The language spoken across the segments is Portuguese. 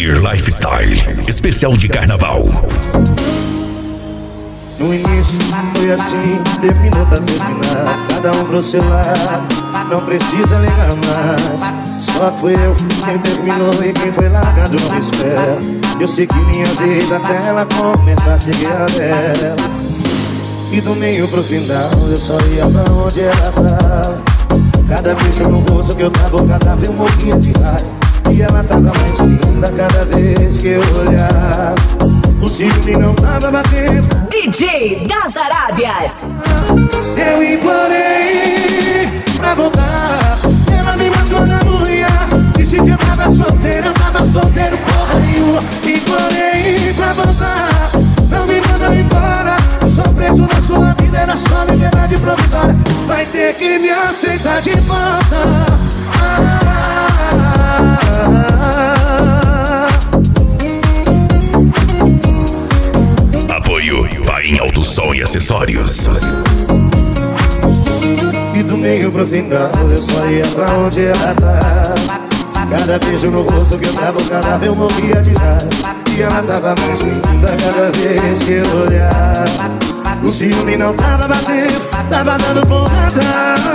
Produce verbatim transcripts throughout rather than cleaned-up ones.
Sedenir Lifestyle, especial de carnaval. No início foi assim, terminou, tá terminado. Cada um pro seu lado, não precisa ligar mais. Só fui eu quem terminou e quem foi largado não me espera. Eu segui minha vida até ela começar a seguir a dela. E do meio pro final eu só ia pra onde ela tava. Cada beijo no rosto que eu tava, cada vez eu morria de raiva. E ela tava mais linda cada vez que eu olhava. O ciúme não tava batendo. D J das Arábias. Eu implorei pra voltar. Ela me matou na unha. Disse que eu tava solteiro, eu tava solteiro porra nenhuma. Implorei pra voltar. Não me manda embora. Sou preso na sua vida, era só liberdade provisória. Vai ter que me aceitar de volta. Ah, Apoio Pai em Alto Som e Acessórios. E do meio pro final eu só ia pra onde ela tá. Cada beijo no rosto que eu tava, cada vez eu morria de raiva. E ela tava mais linda cada vez que eu olhava. O ciúme não tava batendo, tava dando porrada.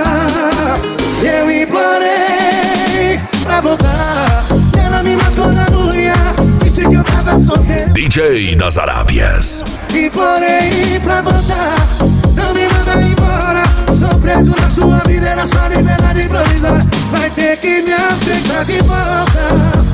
Eu implorei pra voltar. Ela me matou na unha. Disse que eu tava solteiro. D J das Arábias. Implorei pra voltar. Não me manda embora. Sou preso na sua vida, era só liberdade provisória. Vai ter que me aceitar de volta.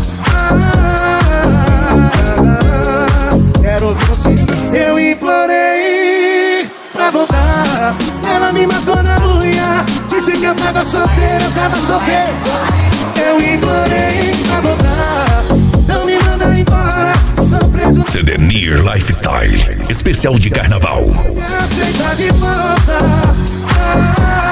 Ah, quero ouvir você. Eu implorei pra voltar. Ela me matou na unha. Disse que eu tava solteiro, eu tava solteiro. Eu implorei pra voltar. Não me manda embora. Sou preso. Sedenir Lifestyle, especial de carnaval. Me aceitar de volta. Ah,